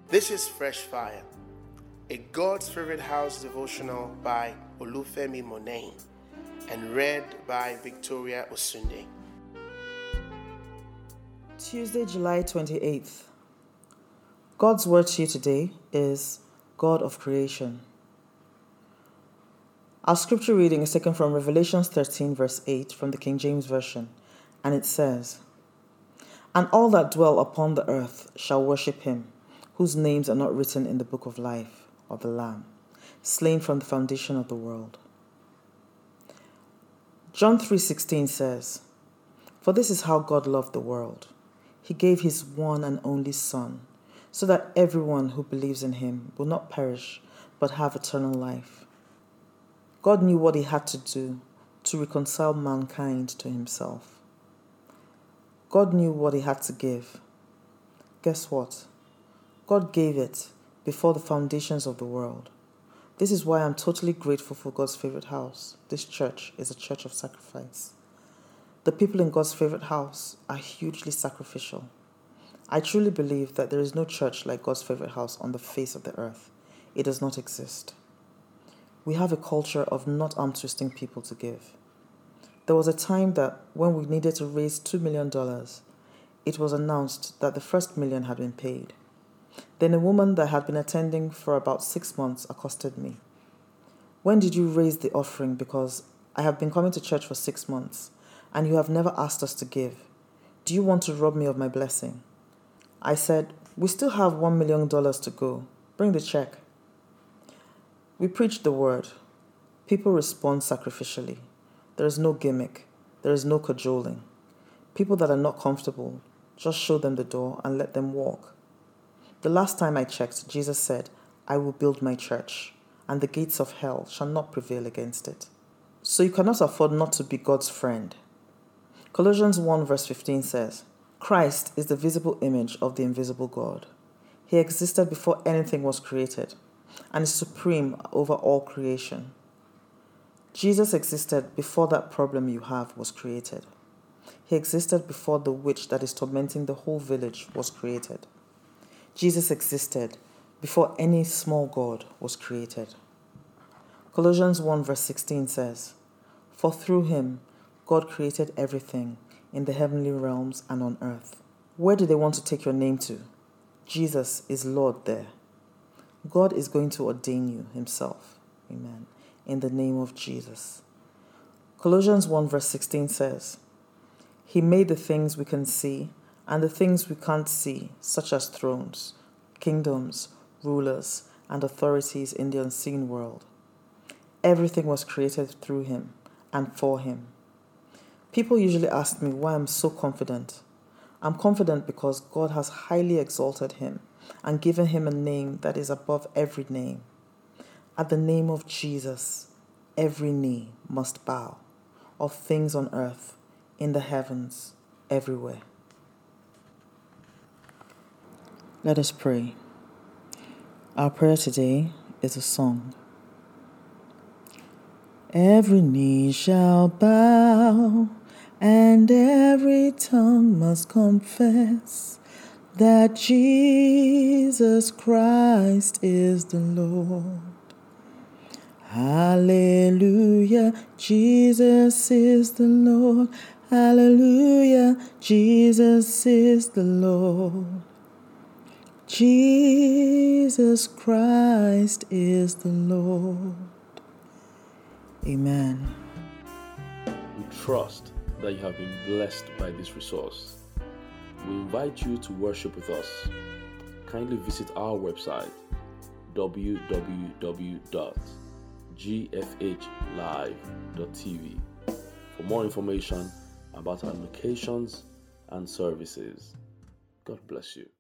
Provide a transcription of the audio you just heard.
This is Fresh Fire, a God's Favorite House devotional by Olufemi Monet and read by Victoria Osunde. Tuesday, July 28th. God's word to you today is God of creation. Our scripture reading is taken from Revelation 13 verse 8 from the King James Version, and it says, "And all that dwell upon the earth shall worship him, whose names are not written in the book of life of the Lamb, slain from the foundation of the world." John 3:16 says, "For this is how God loved the world. He gave his one and only Son, so that everyone who believes in him will not perish, but have eternal life." God knew what he had to do to reconcile mankind to himself. God knew what he had to give. Guess what? God gave it before the foundations of the world. This is why I'm totally grateful for God's favorite house. This church is a church of sacrifice. The people in God's favorite house are hugely sacrificial. I truly believe that there is no church like God's favorite house on the face of the earth. It does not exist. We have a culture of not arm-twisting people to give. There was a time that when we needed to raise $2 million, it was announced that the first million had been paid. Then a woman that had been attending for about 6 months accosted me. "When did you raise the offering? Because I have been coming to church for 6 months and you have never asked us to give. Do you want to rob me of my blessing?" I said, "We still have $1 million to go. Bring the check." We preach the word. People respond sacrificially. There is no gimmick. There is no cajoling. People that are not comfortable, just show them the door and let them walk. The last time I checked, Jesus said, "I will build my church, and the gates of hell shall not prevail against it." So you cannot afford not to be God's friend. Colossians 1 verse 15 says, "Christ is the visible image of the invisible God. He existed before anything was created and is supreme over all creation." Jesus existed before that problem you have was created. He existed before the witch that is tormenting the whole village was created. Jesus existed before any small god was created. Colossians 1 verse 16 says, "For through him God created everything in the heavenly realms and on earth." Where do they want to take your name to? Jesus is Lord there. God is going to ordain you himself. Amen. In the name of Jesus. Colossians 1 verse 16 says, "He made the things we can see and the things we can't see, such as thrones, kingdoms, rulers, and authorities in the unseen world. Everything was created through him and for him." People usually ask me why I'm so confident. I'm confident because God has highly exalted him and given him a name that is above every name. At the name of Jesus, every knee must bow, of things on earth, in the heavens, everywhere. Let us pray. Our prayer today is a song. Every knee shall bow, and every tongue must confess that Jesus Christ is the Lord. Hallelujah, Jesus is the Lord. Hallelujah, Jesus is the Lord. Jesus Christ is the Lord. Amen. We trust that you have been blessed by this resource. We invite you to worship with us. Kindly visit our website www.gfhlive.tv for more information about our locations and services. God bless you.